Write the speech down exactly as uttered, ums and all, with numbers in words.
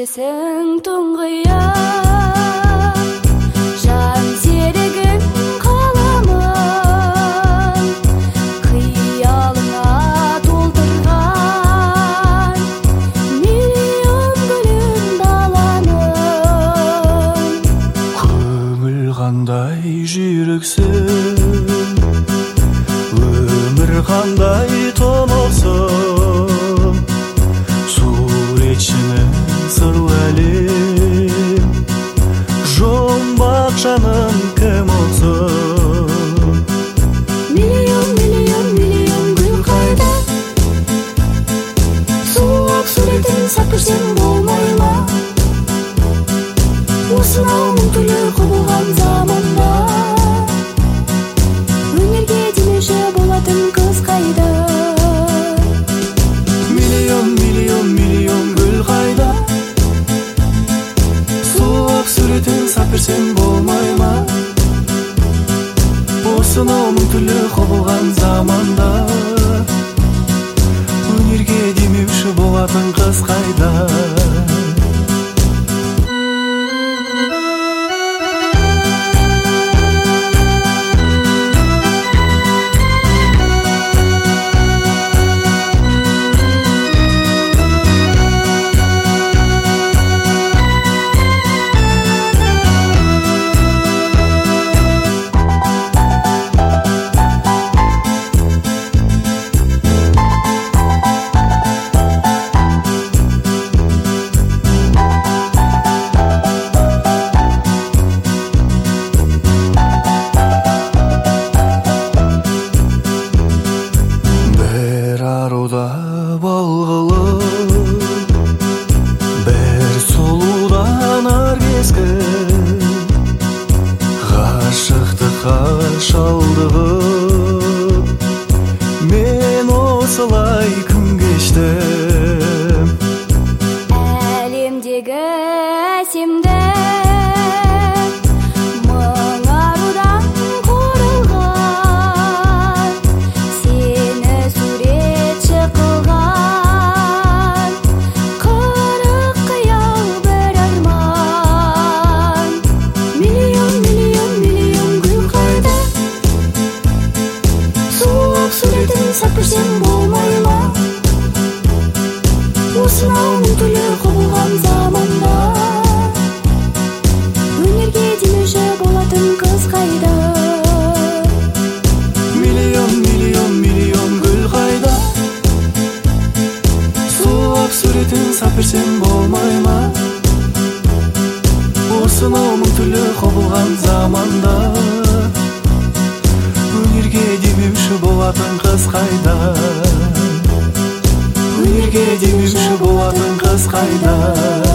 кешесің тұңғия, жан серігім қаламын, қиялыңа толтырған миллион гүлін даланың. Көңіл қандай жүйріксің, өмір қандай тұнықсың, суретшінің сырлы әлем, жұмбақ жаным кім olsun? Миллион, миллион, миллион гүл қайда, сұлулық суретін сапырсең болмай ма? Осынау мың түрлі құбылған заманда өнерге демеуші болатын қыз қайда? Миллион, миллион, миллион гүл қайда, сұлулық суретін сапырсең болмай ма? Осынау мың түрлі құбылған заманда өнерге демеуші болатын қыз қайда? Бір сұлудан наркескі, ғашықтыққа шалдығып, мен осылай күн кештім. Әлемдегі әсемді мың арудан құрылған, сені суретші қылған қырық қиял бір арман. Миллион, миллион, миллион гүл қайда, сұлулық суретін сапырсең болмай ма? Осынау мың түрлі құбылған заманда өнерге демеуші болатын қыз қайда? Миллион, миллион, миллион гүл қайда, сұлулық суретін сапырсең болмай ма? Осынау мың түрлі құбылған заманда өнерге демеуші болатын қыз қайда? Өнерге демеуші болатын қыз қайда?